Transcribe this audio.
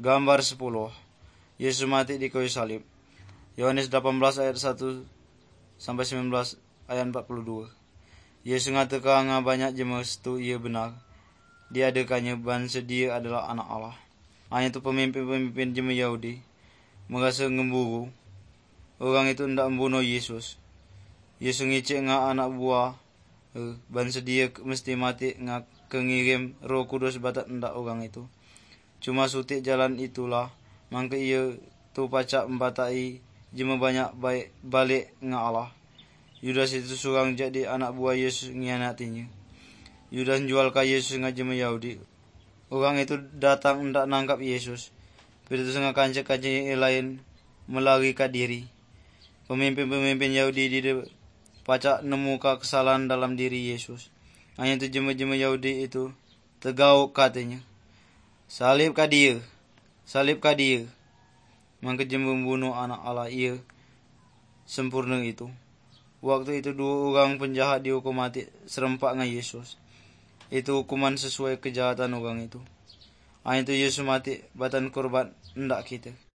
Gambar 10. Yesus mati di kayu salib. Yohanes 18 ayat 1 sampai 19 ayat 42. Yesus ngatakan banyak jemaah itu ia benar. Dia adakannya bangsa dia adalah anak Allah. Hanya itu pemimpin-pemimpin jemaah Yahudi merasa ngemburu. Orang itu hendak membunuh Yesus. Yesus ngicik anak buah bangsa dia mesti mati kengirim Roh Kudus batat hendak orang itu. Cuma sutik jalan itulah mangka ia tu pacak membatai jema banyak baik balik Allah. Yudas itu seorang jadi anak buah Yesus ngianatinya. Yudas jual ke Yesus jema Yahudi. Orang itu datang hendak nangkap Yesus. Petrus ngakancak-kancak yang lain melarikan diri. Pemimpin-pemimpin Yahudi di pacak nemu kesalahan dalam diri Yesus. Hanya itu jema-jema Yahudi itu tegauk katanya. Salib ka dia. Maka jema membunuh anak Allah ia sempurna itu. Waktu itu 2 orang penjahat dihukum mati serempak dengan Yesus. Itu hukuman sesuai kejahatan orang itu. Hanya itu Yesus mati batan korban hendak kita.